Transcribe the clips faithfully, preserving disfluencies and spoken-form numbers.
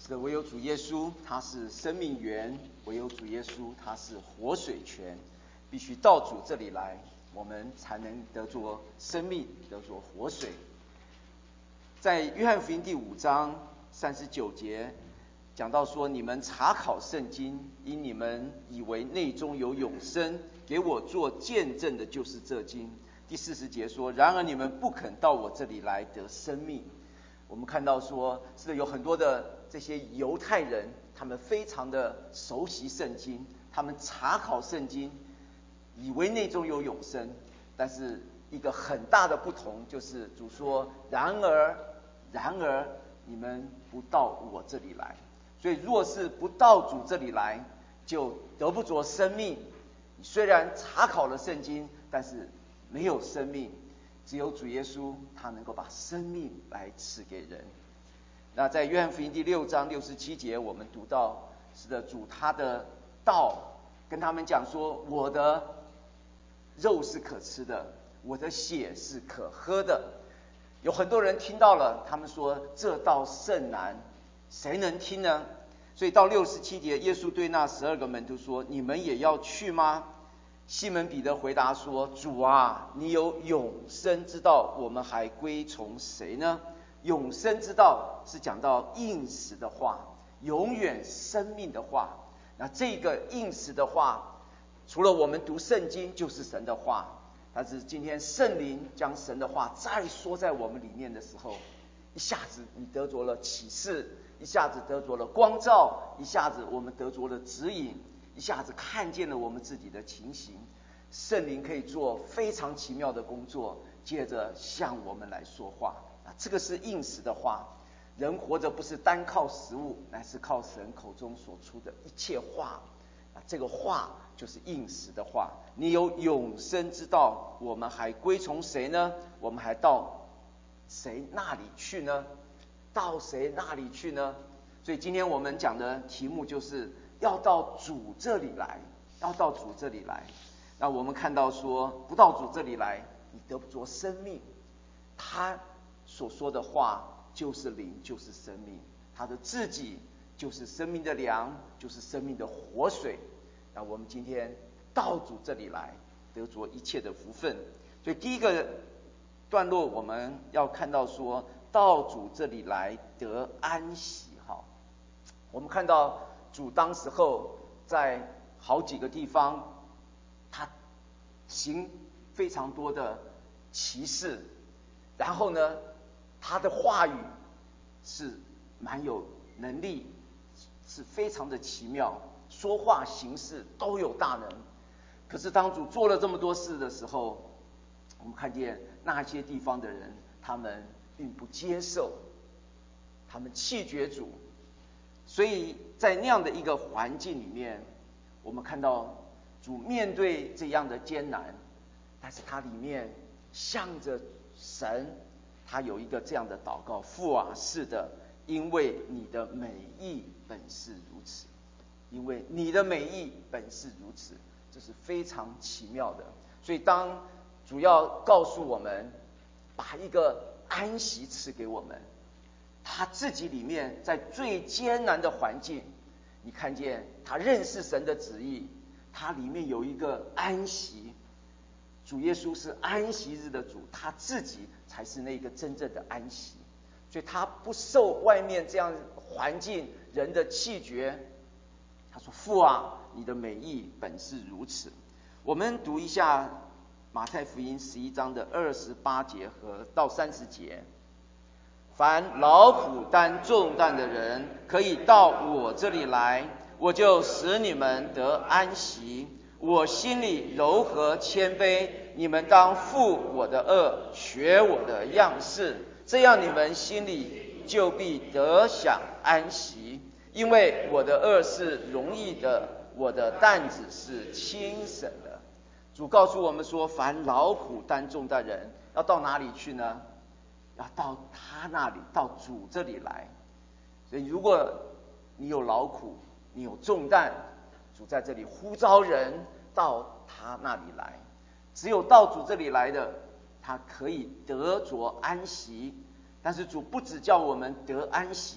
是的，唯有主耶稣，他是生命源；唯有主耶稣，他是活水泉。必须到主这里来，我们才能得着生命，得着活水。在约翰福音第五章三十九节讲到说：你们查考圣经，因你们以为内中有永生，给我做见证的就是这经。第四十节说：然而你们不肯到我这里来得生命。我们看到说，是有很多的这些犹太人，他们非常的熟悉圣经，他们查考圣经，以为内中有永生。但是一个很大的不同就是主说：然而然而你们不到我这里来。所以若是不到主这里来，就得不着生命。你虽然查考了圣经，但是没有生命。只有主耶稣，他能够把生命来赐给人。那在约翰福音第六章六十七节，我们读到，是的，主他的道跟他们讲说：我的肉是可吃的，我的血是可喝的。有很多人听到了，他们说：这道甚难，谁能听呢？所以到六十七节，耶稣对那十二个门徒说：你们也要去吗？西门彼得回答说：主啊，你有永生之道，我们还归从谁呢？永生之道是讲到应时的话，永远生命的话。那这个应时的话，除了我们读圣经就是神的话，但是今天圣灵将神的话再说在我们里面的时候，一下子你得着了启示，一下子得着了光照，一下子我们得着了指引，一下子看见了我们自己的情形。圣灵可以做非常奇妙的工作，接着向我们来说话。这个是应时的话。人活着不是单靠食物，乃是靠神口中所出的一切话。这个话就是应时的话。你有永生之道，我们还归从谁呢？我们还到谁那里去呢？到谁那里去呢？所以今天我们讲的题目就是要到主这里来，要到主这里来。那我们看到说，不到主这里来，你得不着生命。他所说的话就是灵，就是生命。他的自己就是生命的粮，就是生命的活水。那我们今天到主这里来，得着一切的福分。所以第一个段落我们要看到说，到主这里来得安息。好，我们看到主当时候在好几个地方，他行非常多的奇事，然后呢，他的话语是蛮有能力，是非常的奇妙，说话行事都有大能。可是当主做了这么多事的时候，我们看见那些地方的人，他们并不接受，他们弃绝主。所以在那样的一个环境里面，我们看到主面对这样的艰难，但是他里面向着神，他有一个这样的祷告：父啊，是的，因为你的美意本是如此，因为你的美意本是如此。这是非常奇妙的。所以当主要告诉我们，把一个安息赐给我们，他自己里面在最艰难的环境，你看见他认识神的旨意，他里面有一个安息。主耶稣是安息日的主，他自己才是那个真正的安息。所以他不受外面这样环境人的弃绝。他说：父啊，你的美意本是如此。我们读一下马太福音十一章的二十八节和到三十节。凡劳苦担重担的人，可以到我这里来，我就使你们得安息。我心里柔和谦卑，你们当负我的轭，学我的样式，这样你们心里就必得享安息。因为我的轭是容易的，我的担子是轻省的。主告诉我们说，凡劳苦担重担人要到哪里去呢？要到他那里，到主这里来。所以如果你有劳苦，你有重担，主在这里呼召人到他那里来。只有到主这里来的，他可以得着安息。但是主不只叫我们得安息，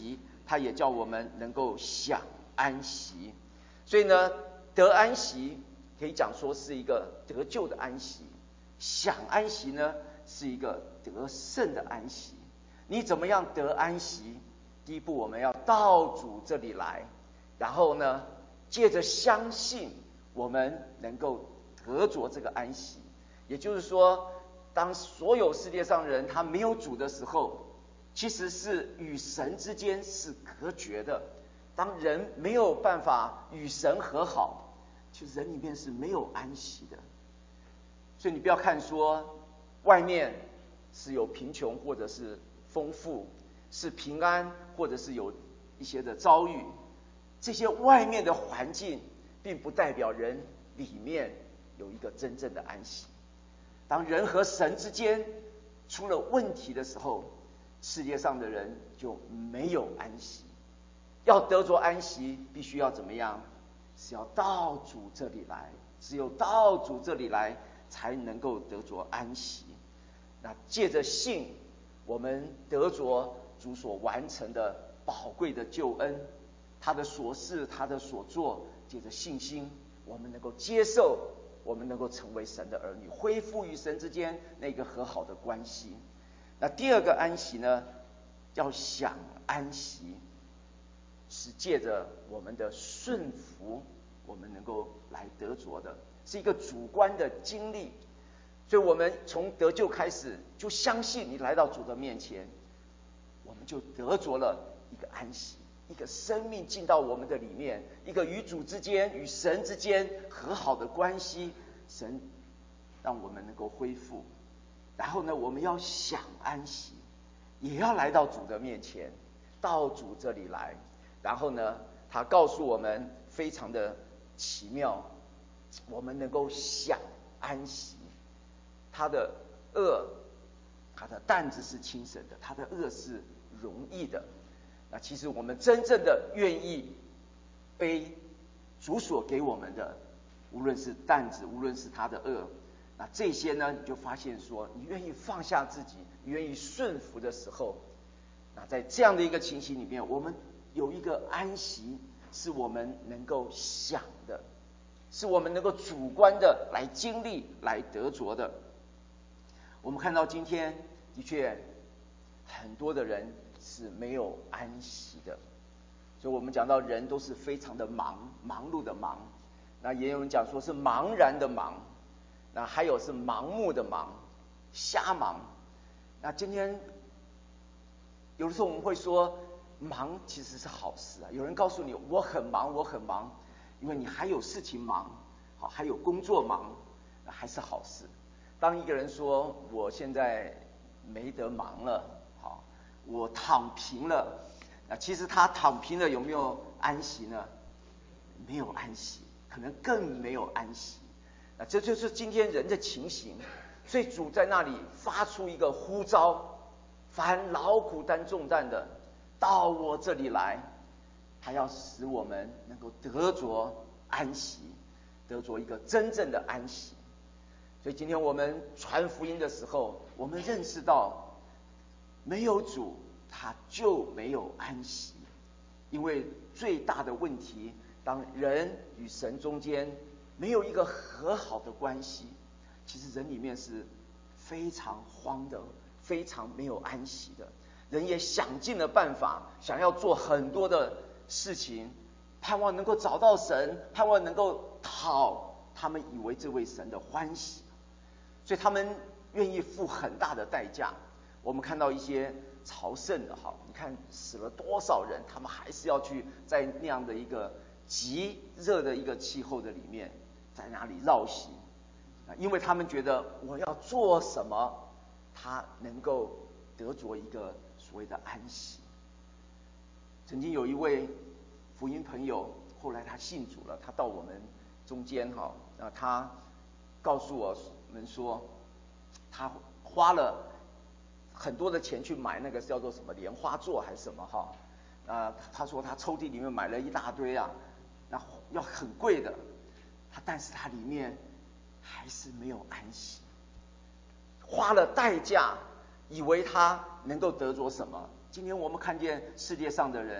他也叫我们能够享安息。所以呢，得安息可以讲说是一个得救的安息，享安息呢是一个得胜的安息。你怎么样得安息？第一步，我们要到主这里来，然后呢，借着相信，我们能够得着这个安息。也就是说，当所有世界上人他没有主的时候，其实是与神之间是隔绝的。当人没有办法与神和好，其实人里面是没有安息的。所以你不要看说外面是有贫穷或者是丰富，是平安或者是有一些的遭遇，这些外面的环境并不代表人里面有一个真正的安息。当人和神之间出了问题的时候，世界上的人就没有安息。要得着安息，必须要怎么样？是要到主这里来，只有到主这里来，才能够得着安息。那借着信，我们得着主所完成的宝贵的救恩，他的所事，他的所作，借着信心，我们能够接受，我们能够成为神的儿女，恢复与神之间那个和好的关系。那第二个安息呢，要享安息，是借着我们的顺服，我们能够来得着的，是一个主观的经历。所以我们从得救开始，就相信你来到主的面前，我们就得着了一个安息，一个生命进到我们的里面，一个与主之间、与神之间和好的关系，神让我们能够恢复。然后呢，我们要享安息，也要来到主的面前，到主这里来。然后呢，他告诉我们非常的奇妙，我们能够享安息。他的恶，他的担子是轻省的，他的恶是容易的。那其实我们真正的愿意背主所给我们的，无论是担子，无论是他的恶，那这些呢，你就发现说，你愿意放下自己，你愿意顺服的时候，那在这样的一个情形里面，我们有一个安息，是我们能够享的，是我们能够主观的来经历、来得着的。我们看到今天的确很多的人是没有安息的，所以我们讲到人都是非常的忙，忙碌的忙，那也有人讲说是茫然的忙，那还有是盲目的忙，瞎忙。那今天有的时候我们会说，忙其实是好事啊。有人告诉你我很忙，我很忙，因为你还有事情忙，好，还有工作忙，那还是好事。当一个人说我现在没得忙了，好，我躺平了，那其实他躺平了有没有安息呢？没有安息，可能更没有安息。那这就是今天人的情形。所以主在那里发出一个呼召，凡劳苦担重担的，到我这里来，他要使我们能够得着安息，得着一个真正的安息。所以今天我们传福音的时候，我们认识到没有主他就没有安息。因为最大的问题，当人与神中间没有一个和好的关系，其实人里面是非常慌的，非常没有安息的。人也想尽了办法，想要做很多的事情，盼望能够找到神，盼望能够讨他们以为这位神的欢喜，所以他们愿意付很大的代价。我们看到一些朝圣的，好，你看死了多少人，他们还是要去在那样的一个极热的一个气候的里面，在那里绕行，因为他们觉得我要做什么，他能够得着一个所谓的安息。曾经有一位福音朋友，后来他信主了，他到我们中间哈，那他告诉我们说，他花了很多的钱去买那个叫做什么莲花座还是什么哈，啊，他说他抽屉里面买了一大堆啊，那要很贵的，他但是他里面还是没有安息，花了代价，以为他能够得着什么。今天我们看见世界上的人，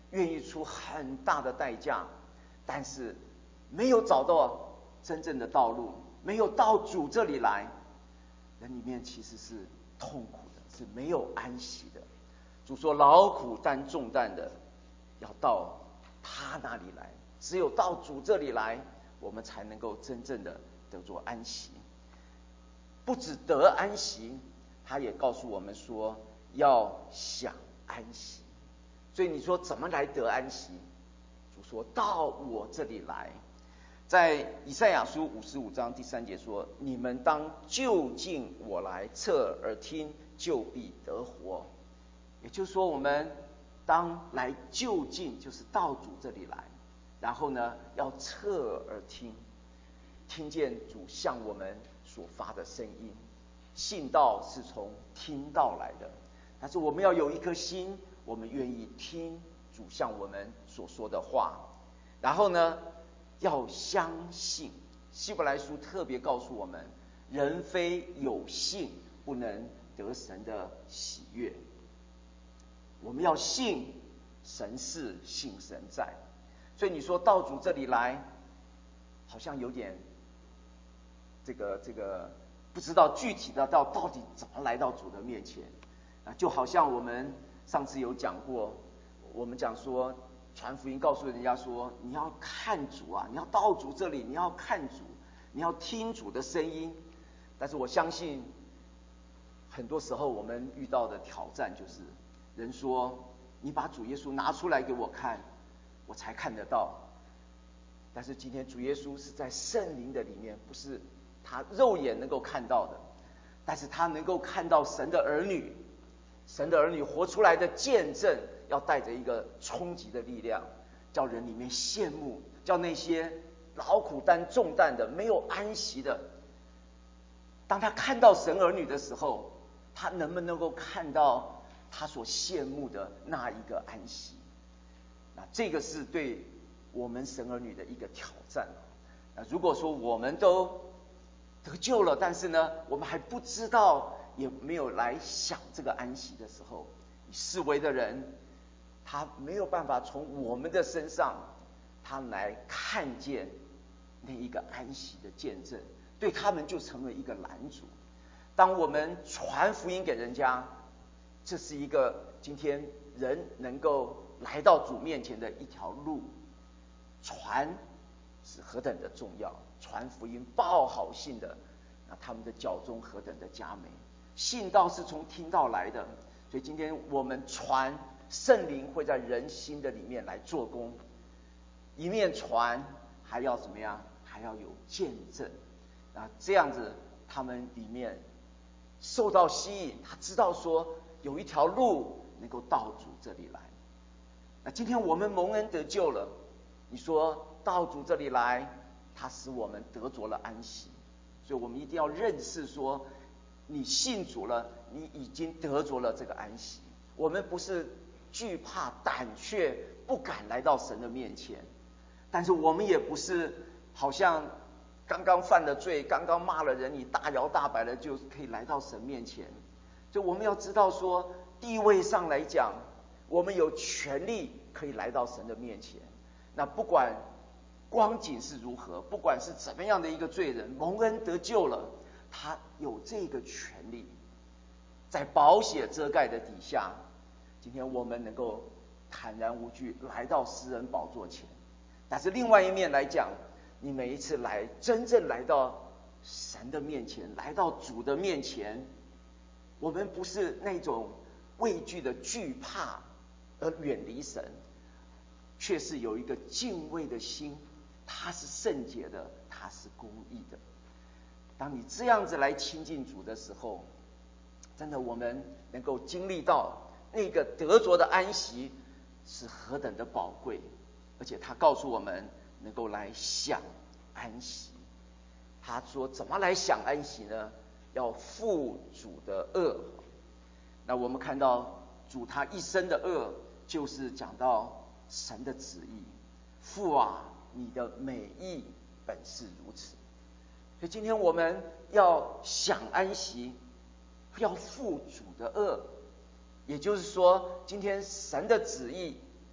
愿意出很大的代价，但是没有找到真正的道路，没有到主这里来，人里面其实是痛苦的，是没有安息的。主说劳苦担重担的要到他那里来，只有到主这里来，我们才能够真正的得着安息。不只得安息，他也告诉我们说要想安息。所以你说怎么来得安息？主说到我这里来。在以赛亚书五十五章第三节说，你们当就近我来，侧耳听，就必得活。也就是说，我们当来就近，就是到主这里来，然后呢要侧耳听，听见主向我们所发的声音。信道是从听道来的，但是我们要有一颗心，我们愿意听主向我们所说的话，然后呢要相信。希伯来书特别告诉我们，人非有信不能得神的喜悦。我们要信神是，信神在。所以你说到主这里来，好像有点这个这个不知道具体的到到底怎么来到主的面前啊，就好像我们上次有讲过，我们讲说传福音告诉人家说，你要看主啊，你要到主这里，你要看主，你要听主的声音。但是我相信很多时候我们遇到的挑战就是人说，你把主耶稣拿出来给我看，我才看得到。但是今天主耶稣是在圣灵的里面，不是他肉眼能够看到的，但是他能够看到神的儿女，神的儿女活出来的见证，要带着一个冲击的力量，叫人里面羡慕，叫那些劳苦担重担的、没有安息的，当他看到神儿女的时候，他能不能够看到他所羡慕的那一个安息？那这个是对我们神儿女的一个挑战。那如果说我们都得救了，但是呢我们还不知道，也没有来想这个安息的时候，世为的人他没有办法从我们的身上他来看见那一个安息的见证，对他们就成为一个拦阻。当我们传福音给人家，这是一个今天人能够来到主面前的一条路。传是何等的重要，传福音报好信的，那他们的脚中何等的佳美。信道是从听道来的，所以今天我们传，圣灵会在人心的里面来做工，一面传还要怎么样，还要有见证啊，这样子他们里面受到吸引，他知道说有一条路能够到主这里来。那今天我们蒙恩得救了，你说到主这里来，他使我们得着了安息，所以我们一定要认识说，你信主了，你已经得着了这个安息。我们不是惧怕胆怯不敢来到神的面前，但是我们也不是好像刚刚犯了罪，刚刚骂了人，你大摇大摆的就可以来到神面前。就我们要知道说，地位上来讲，我们有权利可以来到神的面前。那不管光景是如何，不管是怎么样的一个罪人，蒙恩得救了，他有这个权利，在宝血遮盖的底下，今天我们能够坦然无惧来到施恩宝座前。但是另外一面来讲，你每一次来真正来到神的面前，来到主的面前，我们不是那种畏惧的惧怕而远离神，却是有一个敬畏的心，他是圣洁的，他是公义的。当你这样子来亲近主的时候，真的我们能够经历到那个得着的安息是何等的宝贵，而且他告诉我们能够来享安息。他说怎么来享安息呢？要负主的恶。那我们看到主他一生的恶，就是讲到神的旨意。父啊，你的美意本是如此。所以今天我们要享安息，要负主的恶。也就是说，今天神的旨意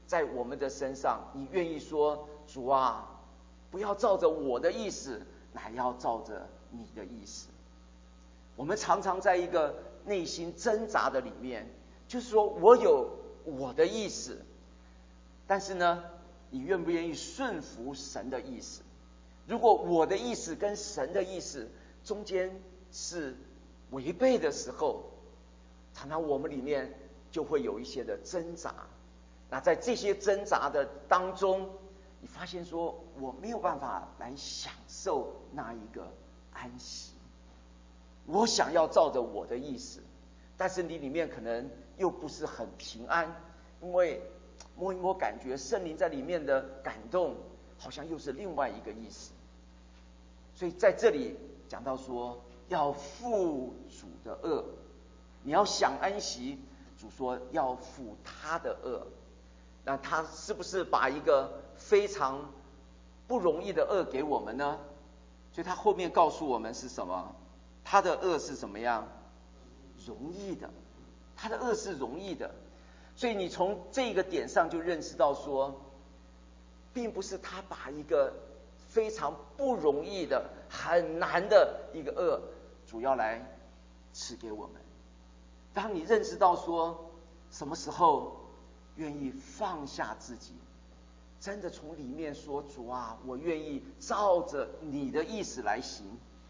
在我们的身上，你愿意说，主啊，不要照着我的意思，乃要照着你的意思。我们常常在一个内心挣扎的里面，就是说我有我的意思，但是呢，你愿不愿意顺服神的意思？如果我的意思跟神的意思中间是违背的时候，常常我们里面就会有一些的挣扎。那在这些挣扎的当中，你发现说我没有办法来享受那一个安息。我想要照着我的意思，但是你里面可能又不是很平安，因为摸一摸感觉圣灵在里面的感动好像又是另外一个意思。所以在这里讲到说要负主的恶，你要想安息，主说要负他的恶。那他是不是把一个非常不容易的恶给我们呢？所以他后面告诉我们是什么？他的恶是怎么样？容易的，他的恶是容易的。所以你从这个点上就认识到说，并不是他把一个非常不容易的、很难的一个恶，主要来赐给我们。当你认识到说，什么时候愿意放下自己，真的从里面说，主啊，我愿意照着你的意思来行，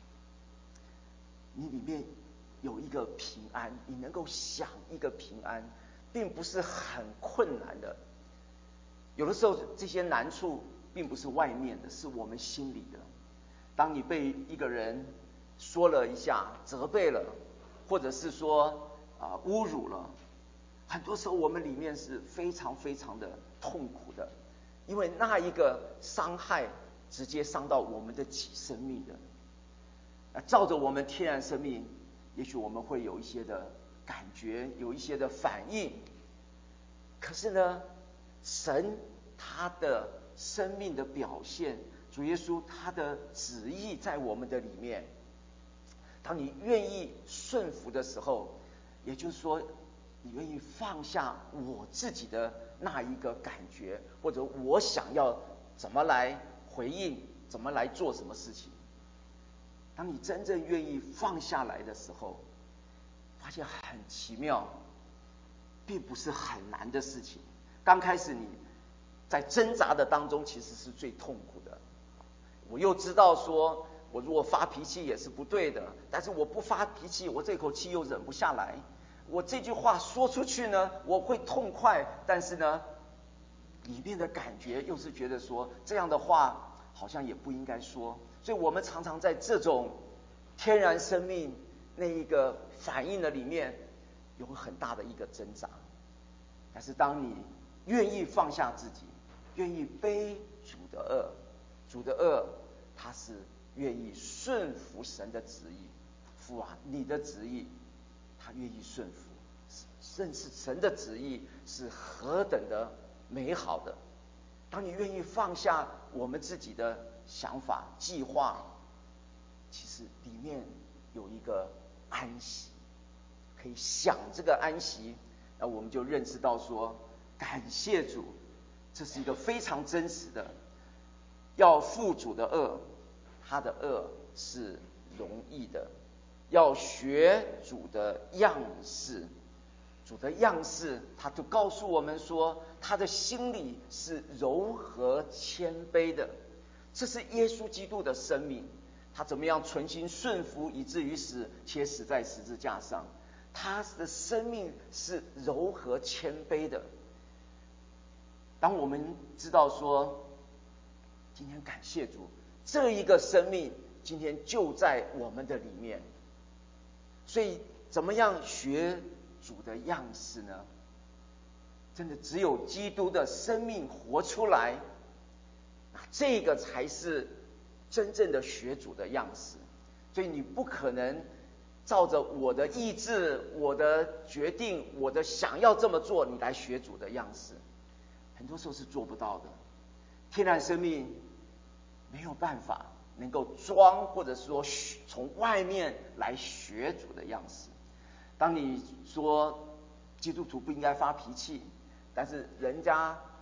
你里面有一个平安，你能够享一个平安，并不是很困难的。有的时候这些难处并不是外面的，是我们心里的。当你被一个人说了一下，责备了，或者是说啊、呃、侮辱了，很多时候我们里面是非常非常的痛苦的，因为那一个伤害直接伤到我们的己生命的。那照着我们天然生命，也许我们会有一些的感觉，有一些的反应。可是呢，神他的生命的表现，主耶稣他的旨意在我们的里面。当你愿意顺服的时候，也就是说，你愿意放下我自己的那一个感觉，或者我想要怎么来回应，怎么来做什么事情。当你真正愿意放下来的时候，发现很奇妙，并不是很难的事情。刚开始你在挣扎的当中，其实是最痛苦的。我又知道说，我如果发脾气也是不对的，但是我不发脾气，我这口气又忍不下来。我这句话说出去呢，我会痛快，但是呢，里面的感觉又是觉得说，这样的话好像也不应该说。所以我们常常在这种天然生命那一个反应的里面，有很大的一个挣扎。但是当你愿意放下自己，愿意背主的恶，主的恶他是愿意顺服神的旨意。父啊，你的旨意他愿意顺服，甚至神的旨意是何等的美好的。当你愿意放下我们自己的想法计划，其实里面有一个安息，可以享这个安息。那我们就认识到说，感谢主，这是一个非常真实的。要负主的恶，他的恶是容易的；要学主的样式，主的样式，他就告诉我们说，他的心里是柔和谦卑的。这是耶稣基督的生命，他怎么样存心顺服，以至于死，且死在十字架上。他的生命是柔和谦卑的。当我们知道说，今天感谢主，这一个生命今天就在我们的里面。所以怎么样学主的样式呢？真的只有基督的生命活出来，这个才是真正的学主的样式。所以你不可能照着我的意志、我的决定、我的想要这么做，你来学主的样式，很多时候是做不到的。天然生命没有办法能够装，或者说从外面来学主的样式。当你说基督徒不应该发脾气，但是人家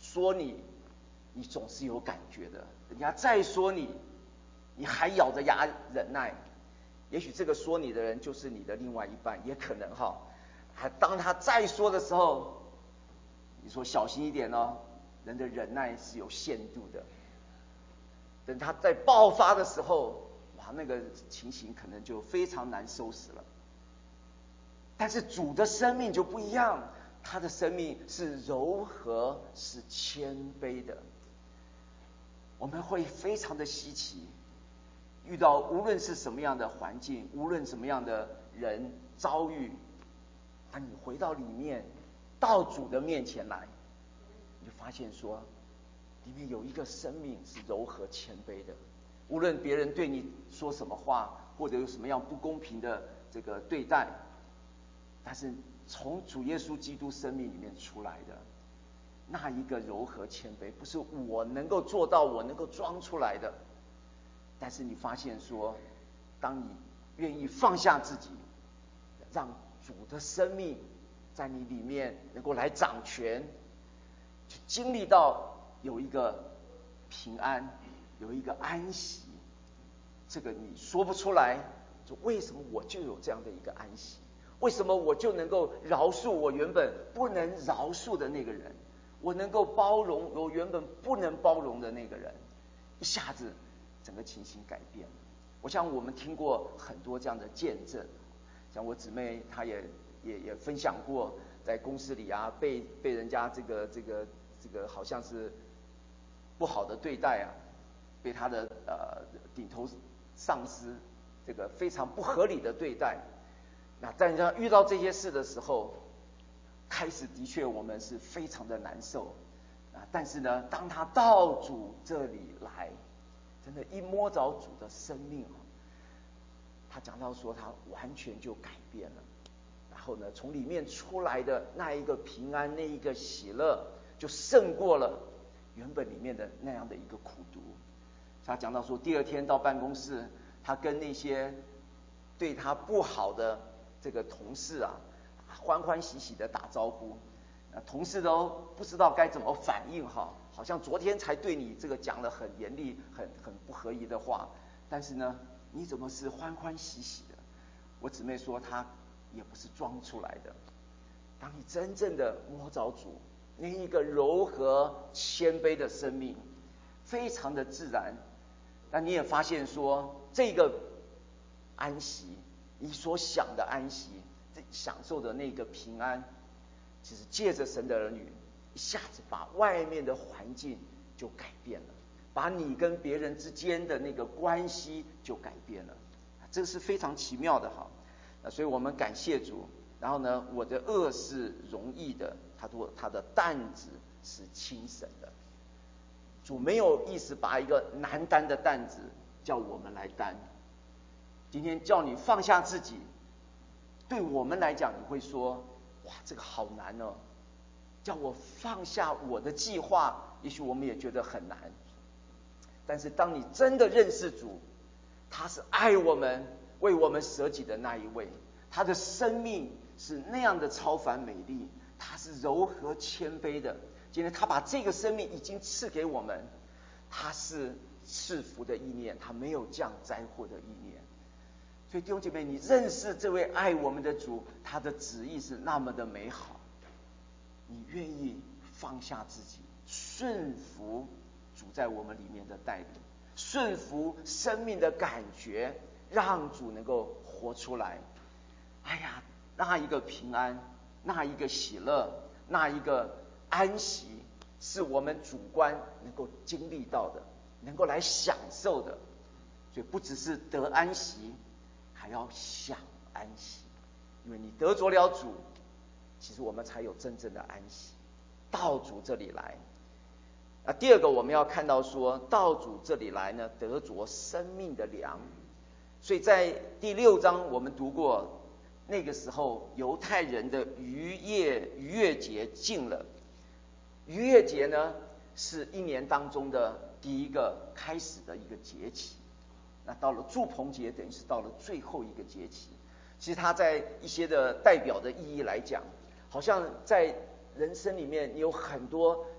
说你，你总是有感觉的；人家再说你，你还咬着牙忍耐。也许这个说你的人就是你的另外一半，也可能哈。还当他再说的时候，你说小心一点哦，人的忍耐是有限度的。等他在爆发的时候，哇，那个情形可能就非常难收拾了。但是主的生命就不一样，他的生命是柔和，是谦卑的。我们会非常的稀奇，遇到无论是什么样的环境，无论什么样的人遭遇，当你回到里面，到主的面前来，你就发现说，里面有一个生命是柔和谦卑的。无论别人对你说什么话，或者有什么样不公平的这个对待，但是从主耶稣基督生命里面出来的那一个柔和谦卑，不是我能够做到，我能够装出来的。但是你发现说，当你愿意放下自己，让主的生命在你里面能够来掌权，去经历到有一个平安，有一个安息，这个你说不出来，就为什么我就有这样的一个安息？为什么我就能够饶恕我原本不能饶恕的那个人？我能够包容我原本不能包容的那个人？一下子整个情形改变了。我想我们听过很多这样的见证，像我姊妹她也也也分享过，在公司里啊，被被人家这个这个这个好像是不好的对待啊，被他的呃顶头上司这个非常不合理的对待。那在人家遇到这些事的时候，开始的确我们是非常的难受啊，但是呢，当他到主这里来，真的，一摸着主的生命，他讲到说他完全就改变了，然后呢，从里面出来的那一个平安，那一个喜乐，就胜过了原本里面的那样的一个苦毒。他讲到说，第二天到办公室，他跟那些对他不好的这个同事啊，欢欢喜喜的打招呼，同事都不知道该怎么反应哈，好像昨天才对你这个讲了很严厉、很很不合宜的话，但是呢，你怎么是欢欢喜喜的？我姊妹说，她也不是装出来的。当你真正的摸着主，那一个柔和谦卑的生命，非常的自然。但你也发现说，这个安息，你所想的安息，享受的那个平安，其实借着神的儿女，一下子把外面的环境就改变了，把你跟别人之间的那个关系就改变了，这是非常奇妙的哈。所以我们感谢主。然后呢，我的恶是容易的，他说他的担子是轻省的。主没有意思把一个难担的担子叫我们来担。今天叫你放下自己，对我们来讲，你会说，哇，这个好难哦。叫我放下我的计划，也许我们也觉得很难。但是当你真的认识主，他是爱我们、为我们舍己的那一位，他的生命是那样的超凡美丽，他是柔和谦卑的。今天他把这个生命已经赐给我们，他是赐福的意念，他没有降灾祸的意念。所以弟兄姐妹，你认识这位爱我们的主，他的旨意是那么的美好，你愿意放下自己，顺服主在我们里面的带领，顺服生命的感觉，让主能够活出来。哎呀，那一个平安，那一个喜乐，那一个安息，是我们主观能够经历到的，能够来享受的。所以不只是得安息，还要享安息，因为你得着了主，其实我们才有真正的安息。到主这里来，啊，第二个我们要看到说，到主这里来呢，得着生命的粮。所以在第六章我们读过，那个时候犹太人的逾越逾越节近了。逾越节呢，是一年当中的第一个开始的一个节期。那到了住棚节，等于是到了最后一个节期。其实它在一些的代表的意义来讲，好像在人生里面你有很多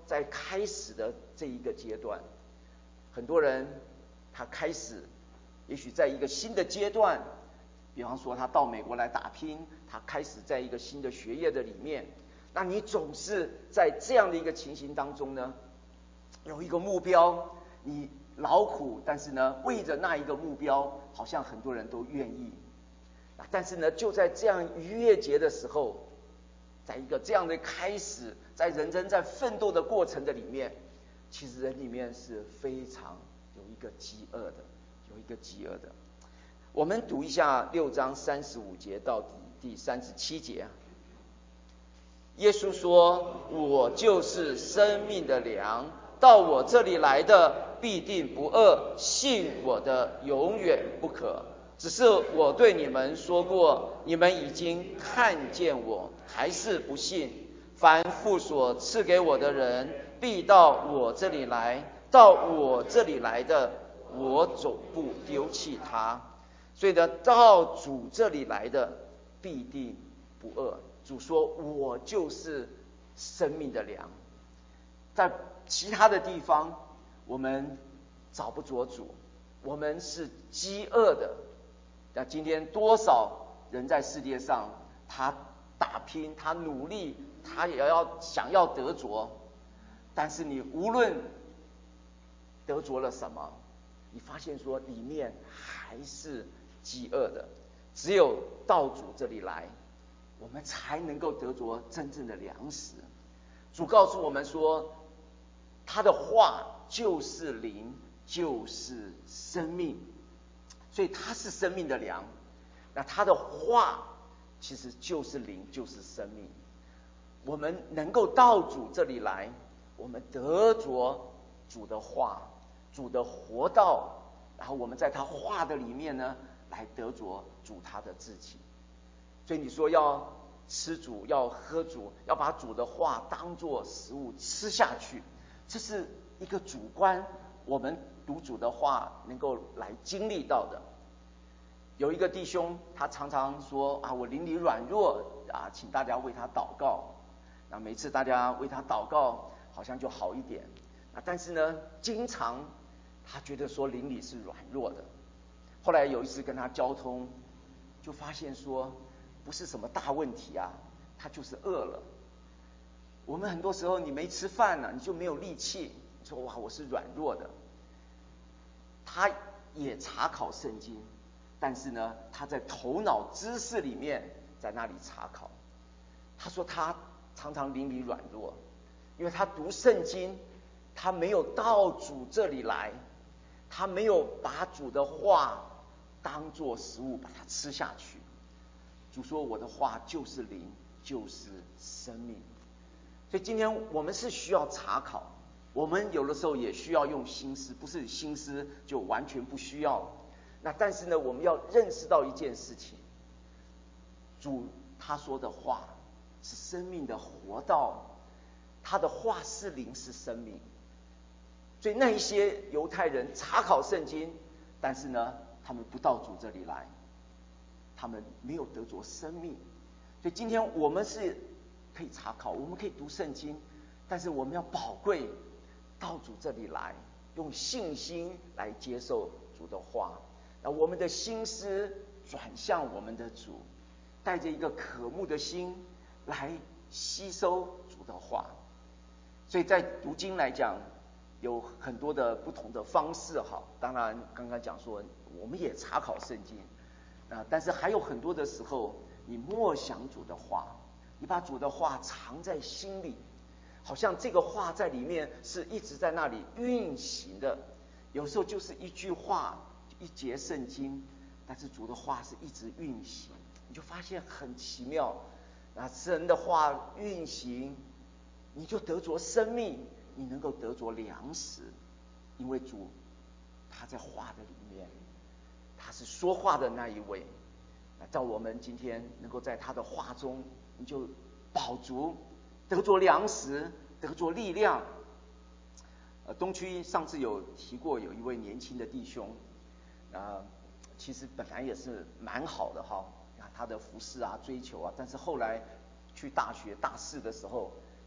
在开始的这一个阶段，很多人他开始，也许在一个新的阶段，比方说他到美国来打拼，他开始在一个新的学业的里面，那你总是在这样的一个情形当中呢，有一个目标，你劳苦，但是呢，为着那一个目标，好像很多人都愿意。但是呢，就在这样逾越节的时候，在一个这样的开始，在人生在奋斗的过程的里面，其实人里面是非常有一个饥饿的，有一个饥饿的。我们读一下六章三十五节到底第三十七节啊。耶稣说：“我就是生命的粮，到我这里来的必定不饿，信我的永远不渴。只是我对你们说过，你们已经看见我，还是不信。凡父所赐给我的人，必到我这里来，到我这里来的，我总不丢弃他。所以呢，到主这里来的，必定不饿。”主说：“我就是生命的粮。”在其他的地方，我们找不着主，我们是饥饿的。那今天多少人在世界上，他打拼，他努力，他也要想要得着，但是你无论得着了什么，你发现说里面还是饥饿的。只有到主这里来，我们才能够得着真正的粮食。主告诉我们说，他的话就是灵，就是生命，所以他是生命的粮。那他的话其实就是灵，就是生命。我们能够到主这里来，我们得着主的话，主的活道，然后我们在他话的里面呢，来得着主他的自己。所以你说要吃主，要喝主，要把主的话当作食物吃下去，这是一个主观，我们读主的话能够来经历到的。有一个弟兄，他常常说啊，我灵里软弱啊，请大家为他祷告。那每次大家为他祷告，好像就好一点。啊，但是呢，经常他觉得说灵里是软弱的。后来有一次跟他交通，就发现说，不是什么大问题啊，他就是饿了。我们很多时候你没吃饭呢、啊，你就没有力气，你说哇我是软弱的。他也查考圣经，但是呢他在头脑知识里面在那里查考。他说他常常灵里软弱，因为他读圣经，他没有到主这里来，他没有把主的话当作食物把它吃下去。主说我的话就是灵，就是生命。所以今天我们是需要查考，我们有的时候也需要用心思，不是心思就完全不需要。那但是呢，我们要认识到一件事情，主他说的话是生命的活道，他的话是灵是生命。所以那一些犹太人查考圣经，但是呢他们不到主这里来，他们没有得着生命。所以今天我们是可以查考，我们可以读圣经，但是我们要宝贵到主这里来，用信心来接受主的话。那我们的心思转向我们的主，带着一个渴慕的心来吸收主的话。所以在读经来讲，有很多的不同的方式哈。当然刚刚讲说我们也查考圣经啊，但是还有很多的时候，你默想主的话，你把主的话藏在心里，好像这个话在里面是一直在那里运行的。有时候就是一句话，一节圣经，但是主的话是一直运行，你就发现很奇妙。啊，神的话运行，你就得着生命，你能够得着粮食，因为主他在话的里面，他是说话的那一位。叫我们今天能够在他的话中，你就饱足，得着粮食，得着力量。呃，东区上次有提过，有一位年轻的弟兄，啊、呃，其实本来也是蛮好的哈，他的服侍啊、追求啊，但是后来去大学大四的时候，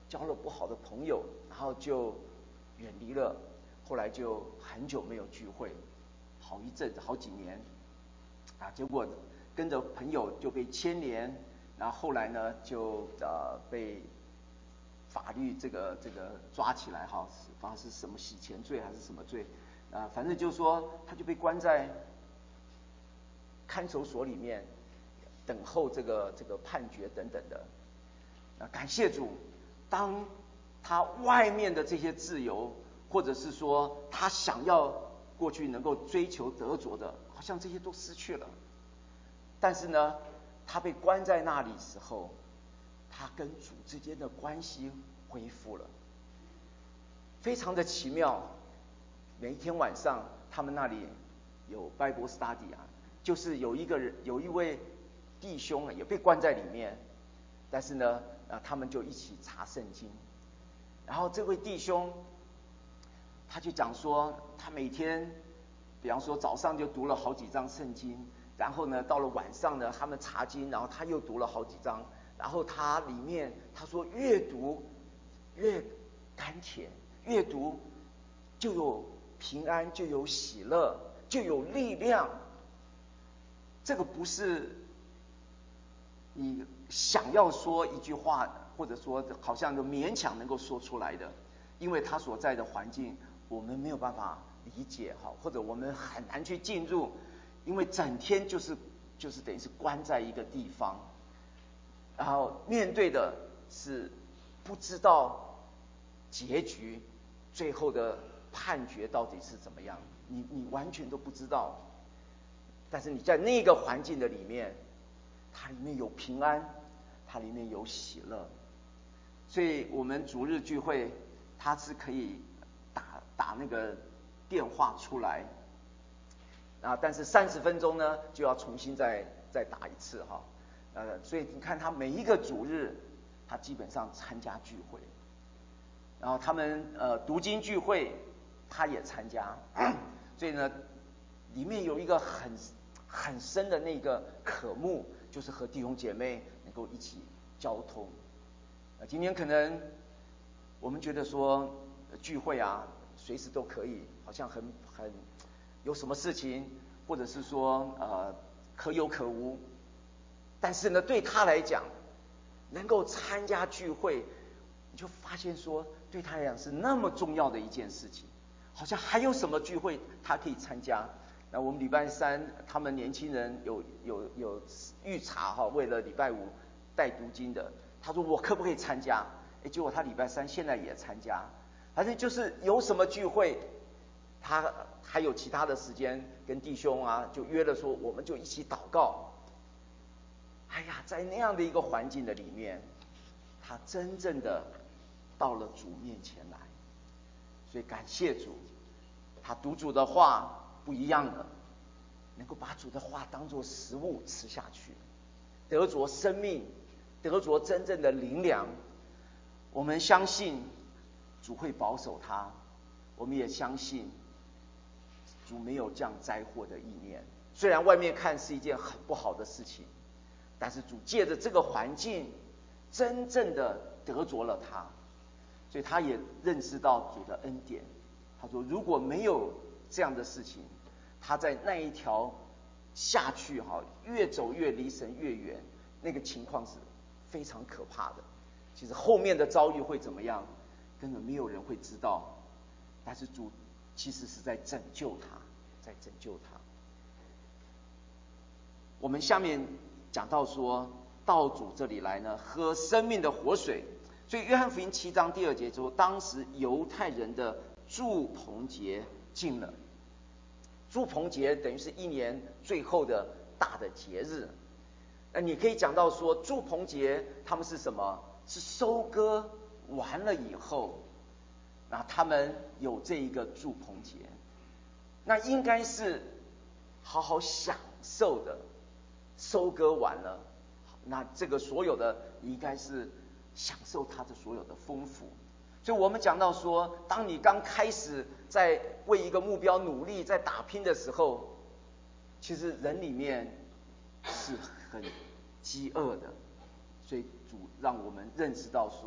交了不好的朋友，然后就远离了，后来就很久没有聚会，好一阵子好几年啊，结果跟着朋友就被牵连，然后后来呢就呃被法律这个这个抓起来哈，不知道是什么洗钱罪还是什么罪啊，反正就是说他就被关在看守所里面，等候这个这个判决等等的。啊，感谢主，当他外面的这些自由，或者是说他想要过去能够追求得着的，好像这些都失去了。但是呢，他被关在那里时候，他跟主之间的关系恢复了，非常的奇妙。每一天晚上，他们那里有 Bible study 啊，就是有一个人，有一位弟兄也被关在里面，但是呢，呃，他们就一起查圣经。然后这位弟兄，他就讲说，他每天，比方说早上就读了好几章圣经，然后呢，到了晚上呢，他们查经，然后他又读了好几章，然后他里面他说越读越甘甜，越读就有平安，就有喜乐，就有力量。这个不是你想要说一句话，或者说好像就勉强能够说出来的，因为他所在的环境我们没有办法理解哈，或者我们很难去进入，因为整天就是就是等于是关在一个地方，然后面对的是不知道结局，最后的判决到底是怎么样，你你完全都不知道。但是你在那个环境的里面，它里面有平安，它里面有喜乐。所以我们主日聚会，它是可以打打那个电话出来啊，但是三十分钟呢就要重新再再打一次哈。呃，所以你看他每一个主日，他基本上参加聚会，然后他们呃读经聚会，他也参加，所以呢，里面有一个很很深的那个渴慕，就是和弟兄姐妹能够一起交通。呃，今天可能我们觉得说聚会啊，随时都可以，好像很很有什么事情，或者是说呃可有可无。但是呢，对他来讲，能够参加聚会，你就发现说，对他来讲是那么重要的一件事情。好像还有什么聚会他可以参加？那我们礼拜三，他们年轻人有有有预查哈，为了礼拜五带读经的，他说我可不可以参加？哎，结果他礼拜三现在也参加。反正就是有什么聚会，他还有其他的时间跟弟兄啊，就约了说，我们就一起祷告。哎呀，在那样的一个环境的里面，他真正的到了主面前来，所以感谢主，他读主的话不一样了，能够把主的话当作食物吃下去，得着生命，得着真正的灵粮。我们相信主会保守他，我们也相信主没有降灾祸的意念。虽然外面看是一件很不好的事情，但是主借着这个环境，真正的得着了他，所以他也认识到主的恩典。他说，如果没有这样的事情，他在那一条下去哈，越走越离神越远，那个情况是非常可怕的。其实后面的遭遇会怎么样，根本没有人会知道。但是主其实是在拯救他，在拯救他。我们下面讲到说，到主这里来呢，喝生命的活水。所以约翰福音七章第二节说，当时犹太人的住棚节近了。住棚节等于是一年最后的大的节日。那你可以讲到说，住棚节他们是什么？是收割完了以后，那他们有这一个住棚节，那应该是好好享受的。收割完了，那这个所有的你应该是享受它的所有的丰富。所以我们讲到说，当你刚开始在为一个目标努力在打拼的时候，其实人里面是很饥饿的。所以主让我们认识到说，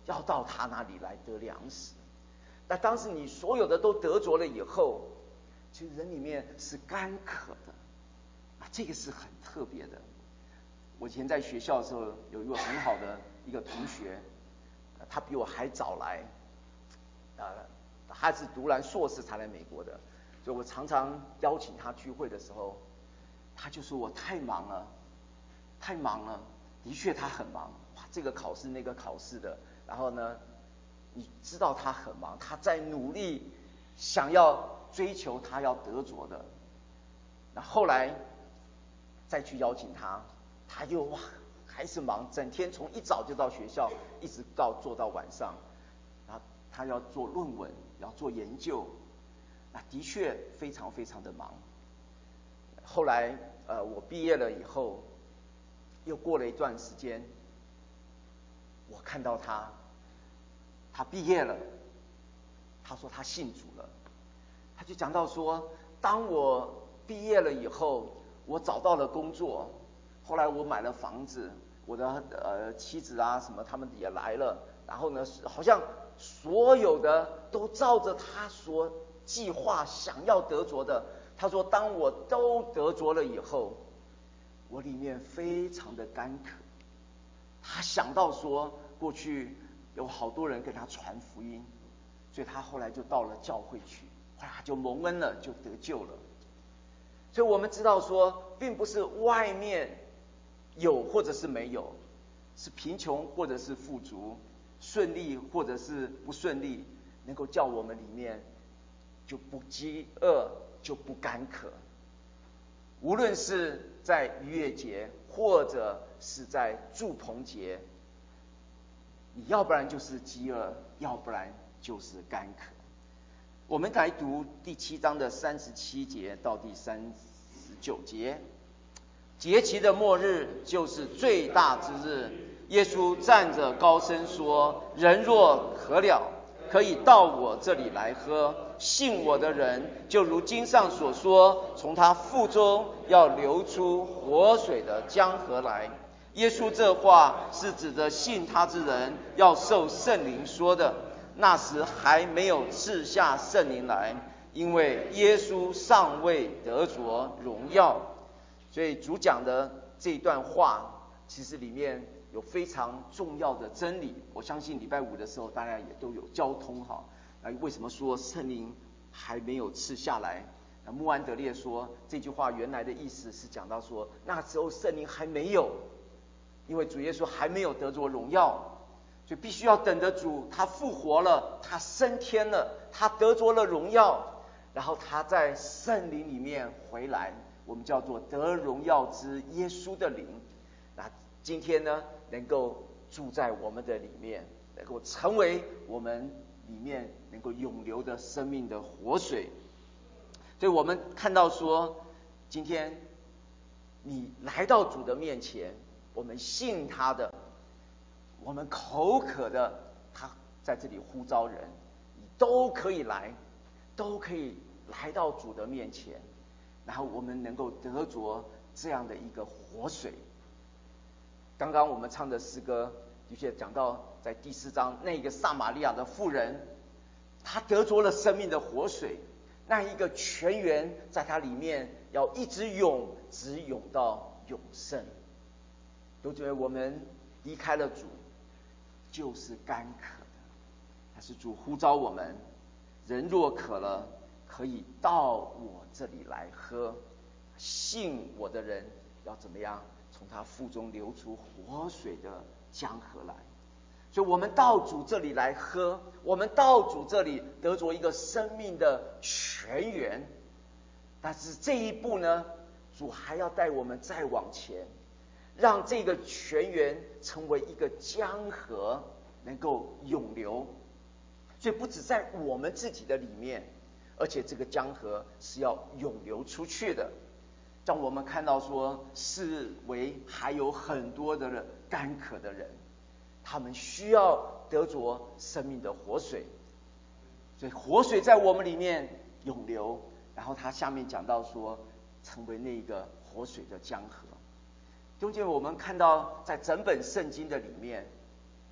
要到他那里来得粮食。但当时你所有的都得着了以后，其实人里面是干渴的啊，这个是很特别的。我以前在学校的时候，有一个很好的一个同学，他比我还早来，呃，他是读完硕士才来美国的，所以我常常邀请他聚会的时候，他就说我太忙了，太忙了。的确他很忙，哇，这个考试那个考试的，然后呢，你知道他很忙，他在努力想要追求他要得着的。那后来再去邀请他，他又哇还是忙，整天从一早就到学校，一直到做到晚上。然后他要做论文，要做研究，那的确非常非常的忙。后来呃我毕业了以后，又过了一段时间，我看到他，他毕业了，他说他信主了，他就讲到说，当我毕业了以后，我找到了工作，后来我买了房子，我的呃妻子啊什么他们也来了，然后呢好像所有的都照着他所计划想要得着的。他说当我都得着了以后，我里面非常的干渴。他想到说过去有好多人跟他传福音，所以他后来就到了教会去，后来他就蒙恩了，就得救了。所以我们知道说，并不是外面有或者是没有，是贫穷或者是富足，顺利或者是不顺利，能够叫我们里面就不饥饿，就不干渴。无论是在逾越节，或者是在住棚节，你要不然就是饥饿，要不然就是干渴。我们来读第七章的三十七节到第三十九节。节期的末日就是最大之日，耶稣站着高声说：人若渴了，可以到我这里来喝，信我的人，就如经上所说，从他腹中要流出活水的江河来。耶稣这话是指着信他之人要受圣灵说的，那时还没有赐下圣灵来，因为耶稣尚未得着荣耀。所以主讲的这一段话，其实里面有非常重要的真理。我相信礼拜五的时候大家也都有交通哈。那为什么说圣灵还没有赐下来？那穆安德烈说这句话原来的意思是讲到说，那时候圣灵还没有，因为主耶稣还没有得着荣耀，所以必须要等着主他复活了，他升天了，他得着了荣耀，然后他在圣灵里面回来，我们叫做得荣耀之耶稣的灵。那今天呢，能够住在我们的里面，能够成为我们里面能够永流的生命的活水。所以我们看到说，今天你来到主的面前，我们信他的，我们口渴的，他在这里呼召人，你都可以来，都可以来到主的面前，然后我们能够得着这样的一个活水。刚刚我们唱的诗歌的确讲到，在第四章那个撒玛利亚的妇人，她得着了生命的活水，那一个泉源在她里面要一直涌，直涌到永生。都觉得我们离开了主就是干渴的，但是主呼召我们，人若渴了，可以到我这里来喝，信我的人要怎么样？从他腹中流出活水的江河来。所以我们到主这里来喝，我们到主这里得着一个生命的泉源。但是这一步呢，主还要带我们再往前，让这个泉源成为一个江河，能够涌流。所以不止在我们自己的里面，而且这个江河是要涌流出去的。让我们看到说，四围还有很多的干渴的人，他们需要得着生命的活水。所以活水在我们里面涌流，然后他下面讲到说，成为那个活水的江河。中间我们看到在整本圣经的里面，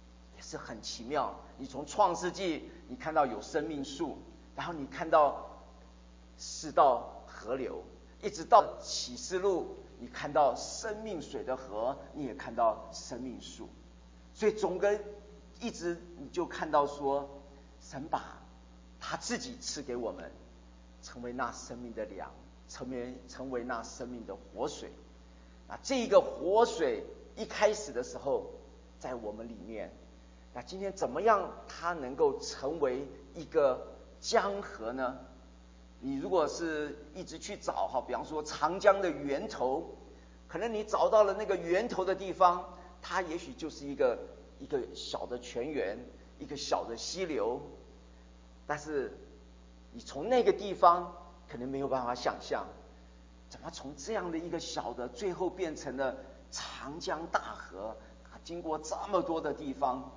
是很奇妙。你从创世纪你看到有生命树，然后你看到四道河流，一直到启示录你看到生命水的河，你也看到生命树。所以总个一直你就看到说，神把他自己赐给我们，成为那生命的粮，成为成为那生命的活水。那这个活水一开始的时候在我们里面，那今天怎么样它能够成为一个江河呢？你如果是一直去找哈，比方说长江的源头，可能你找到了那个源头的地方，它也许就是一个一个小的泉源，一个小的溪流，但是你从那个地方可能没有办法想象，怎么从这样的一个小的，最后变成了长江大河，经过这么多的地方。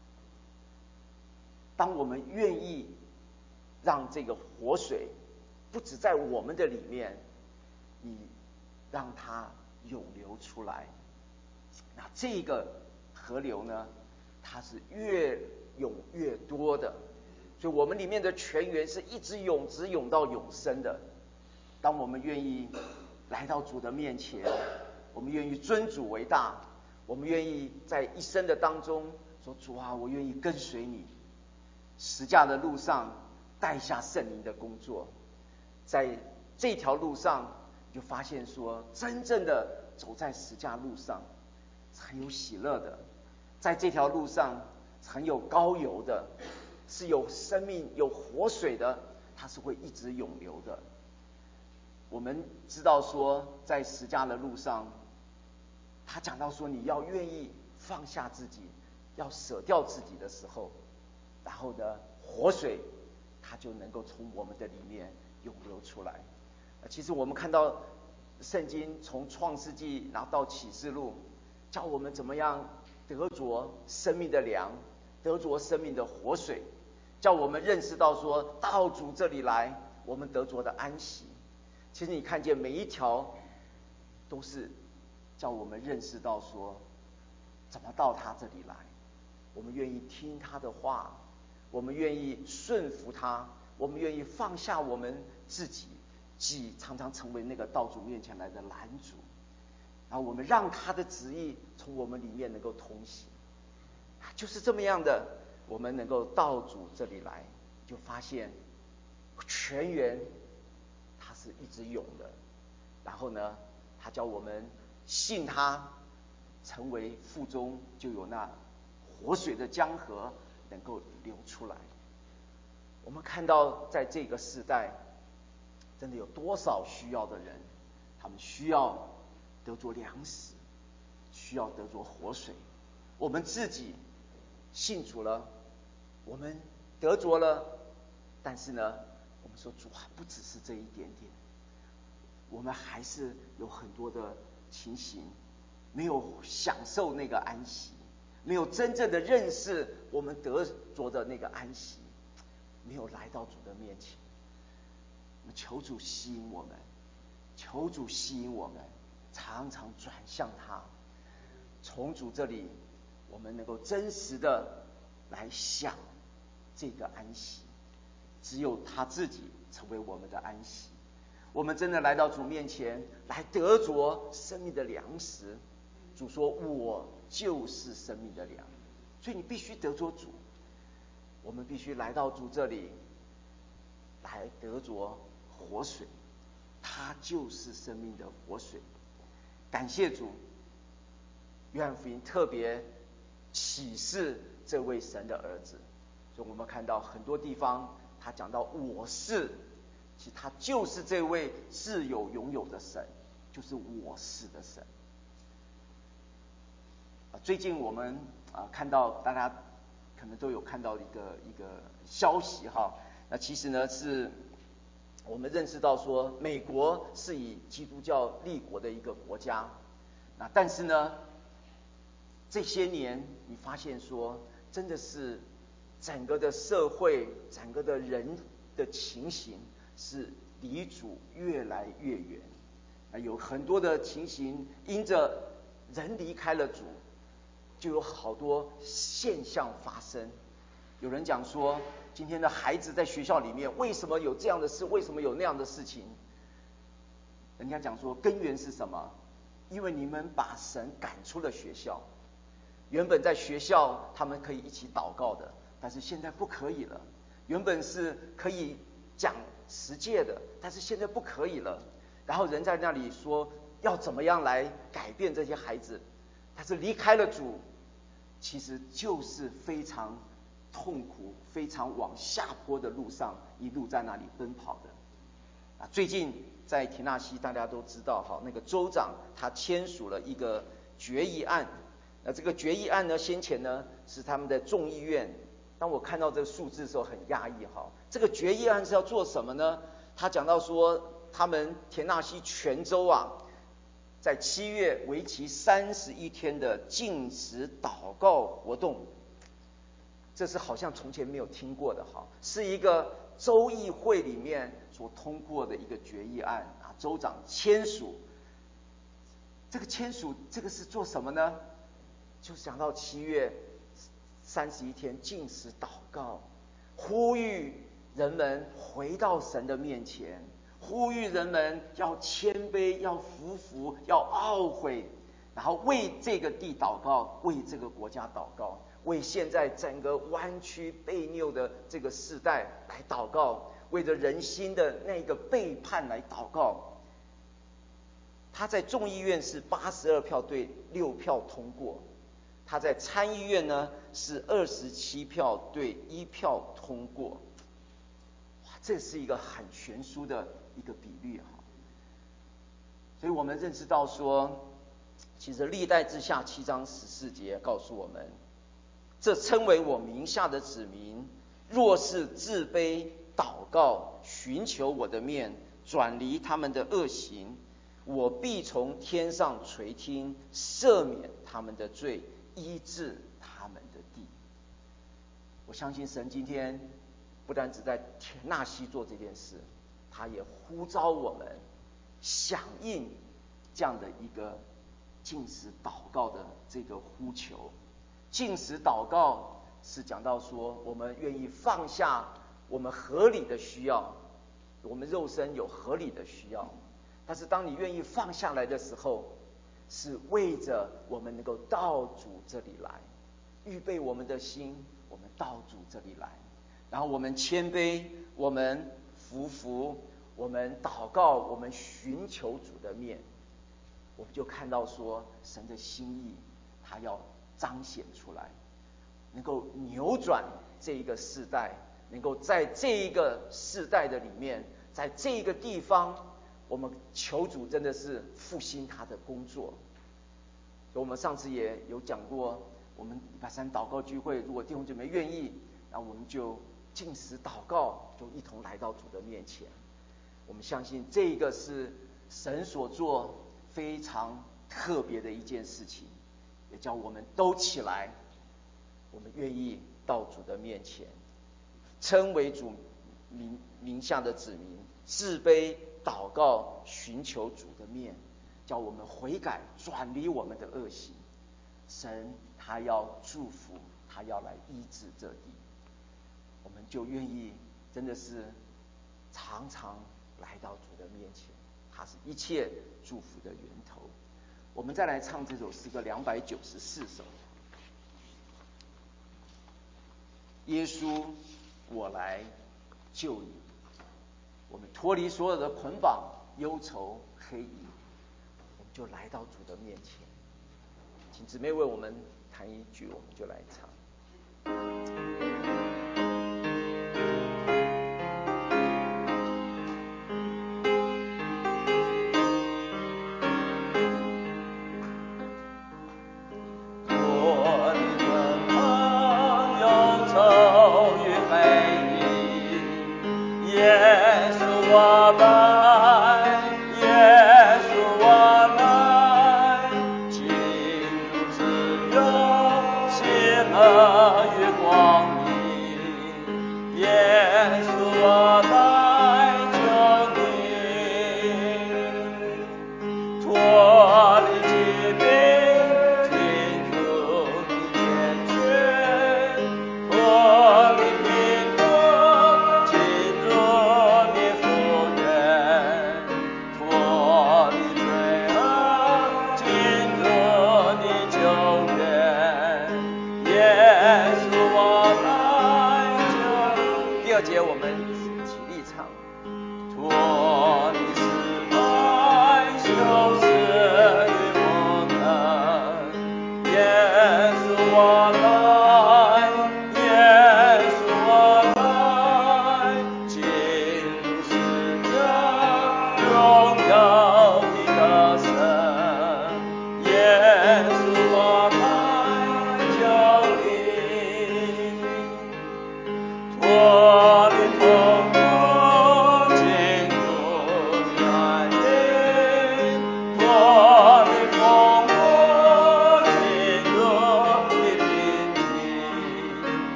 当我们愿意让这个活水不只在我们的里面，你让它涌流出来，那这个河流呢，它是越涌越多的，所以我们里面的泉源是一直涌，直涌到永生的。当我们愿意来到主的面前，我们愿意尊主为大，我们愿意在一生的当中说，主啊，我愿意跟随你，十架的路上带下圣灵的工作。在这条路上你就发现说，真正的走在十架路上是很有喜乐的，在这条路上很有高油的，是有生命有活水的，它是会一直涌流的。我们知道说，在十架的路上，他讲到说，你要愿意放下自己，要舍掉自己的时候，然后呢，活水它就能够从我们的里面涌流出来。其实我们看到圣经从创世纪然后到启示录，教我们怎么样得着生命的粮，得着生命的活水，叫我们认识到说，到主这里来，我们得着的安息。其实你看见每一条都是叫我们认识到说，怎么到他这里来，我们愿意听他的话，我们愿意顺服他，我们愿意放下我们自己，己常常成为那个到主面前来的拦阻，然后我们让他的旨意从我们里面能够通行。就是这么样的，我们能够到主这里来，就发现泉源它是一直涌的，然后呢，他叫我们信他，成为腹中就有那活水的江河能够流出来。我们看到在这个时代，真的有多少需要的人，他们需要得着粮食，需要得着活水。我们自己信主了，我们得着了，但是呢，我们说主啊，不只是这一点点，我们还是有很多的情形没有享受那个安息，没有真正的认识我们得着的那个安息，没有来到主的面前。我们求主吸引我们，求主吸引我们，常常转向他，从主这里我们能够真实的来享这个安息，只有他自己成为我们的安息。我们真的来到主面前，来得着生命的粮食。主说，我就是生命的粮，所以你必须得着主。我们必须来到主这里，来得着活水，他就是生命的活水。感谢主，约翰福音特别启示这位神的儿子，所以我们看到很多地方他讲到我是，其实他就是这位自有永有的神，就是我是的神。最近我们啊看到，大家可能都有看到一个一个消息哈，那其实呢是我们认识到说，美国是以基督教立国的一个国家，那但是呢这些年你发现说，真的是整个的社会，整个的人的情形是离主越来越远，有很多的情形因着人离开了主， 就有好多现象发生。有人讲说，今天的孩子在学校里面为什么有这样的事，为什么有那样的事情？人家讲说根源是什么？因为你们把神赶出了学校。原本在学校他们可以一起祷告的，但是现在不可以了。原本是可以讲十诫的，但是现在不可以了。然后人在那里说要怎么样来改变这些孩子，但是离开了主，其实就是非常痛苦、非常往下坡的路上，一路在那里奔跑的。啊，最近在田纳西大家都知道，哈，那个州长他签署了一个决议案。那这个决议案呢，先前呢是他们的众议院。当我看到这个数字的时候，很压抑哈。这个决议案是要做什么呢？他讲到说，他们田纳西全州啊，在七月为期三十一天的禁食祷告活动。这是好像从前没有听过的哈，是一个州议会里面所通过的一个决议案啊，州长签署。这个签署这个是做什么呢？就讲到七月三十一天禁食祷告，呼吁人们回到神的面前，呼吁人们要谦卑，要服服，要懊悔，然后为这个地祷告，为这个国家祷告，为现在整个弯曲悖谬的这个世代来祷告，为着人心的那个背叛来祷告。他在众议院是八十二票对六票通过，他在参议院呢是二十七票对一票通过。哇，这是一个很悬殊的一个比率哈。所以我们认识到说，其实历代志下七章十四节告诉我们，这称为我名下的子民，若是自卑祷告，寻求我的面，转离他们的恶行，我必从天上垂听，赦免他们的罪，医治他们的地。我相信神今天不单只在田纳西做这件事，他也呼召我们响应这样的一个禁食祷告的这个呼求。禁食祷告是讲到说，我们愿意放下我们合理的需要，我们肉身有合理的需要，但是当你愿意放下来的时候，是为着我们能够到主这里来，预备我们的心，我们到主这里来，然后我们谦卑，我们服服，我们祷告，我们寻求主的面，我们就看到说神的心意他要彰显出来，能够扭转这一个世代，能够在这一个世代的里面，在这一个地方，我们求主真的是复兴他的工作。我们上次也有讲过，我们礼拜三祷告聚会，如果弟兄姐妹愿意，那我们就禁食祷告，就一同来到主的面前。我们相信这个是神所做非常特别的一件事情，也叫我们都起来，我们愿意到主的面前，称为主名名下的子民，自卑祷告，寻求主的面，叫我们悔改，转离我们的恶行。神他要祝福，他要来医治这地，我们就愿意真的是常常来到主的面前，他是一切祝福的源头。我们再来唱这首诗歌两百九十四首。耶稣，我来救你。我们脱离所有的捆绑、忧愁、黑影，我们就来到主的面前。请姊妹为我们弹一句，我们就来唱。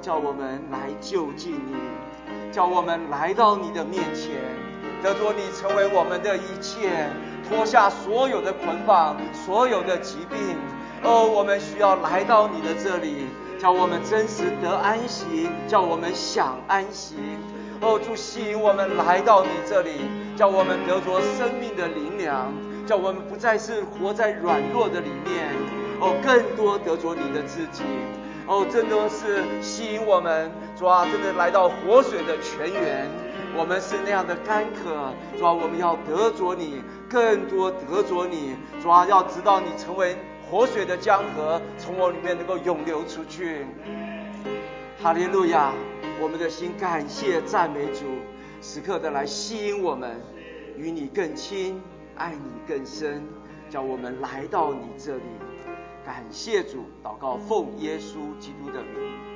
叫我们来就近你，叫我们来到你的面前，得着你成为我们的一切，脱下所有的捆绑，所有的疾病。哦，我们需要来到你的这里，叫我们真实得安息，叫我们享安息。哦，主吸引我们来到你这里，叫我们得着生命的灵粮，叫我们不再是活在软弱的里面，哦，更多得着你的自己。哦，真的是吸引我们，主啊，真的来到活水的泉源。我们是那样的干渴，主啊，我们要得着你，更多得着你。主啊，要知道你成为活水的江河，从我里面能够涌流出去。哈利路亚！我们的心感谢赞美主，时刻的来吸引我们与你更亲，爱你更深，叫我们来到你这里。感谢主，祷告奉耶稣基督的名。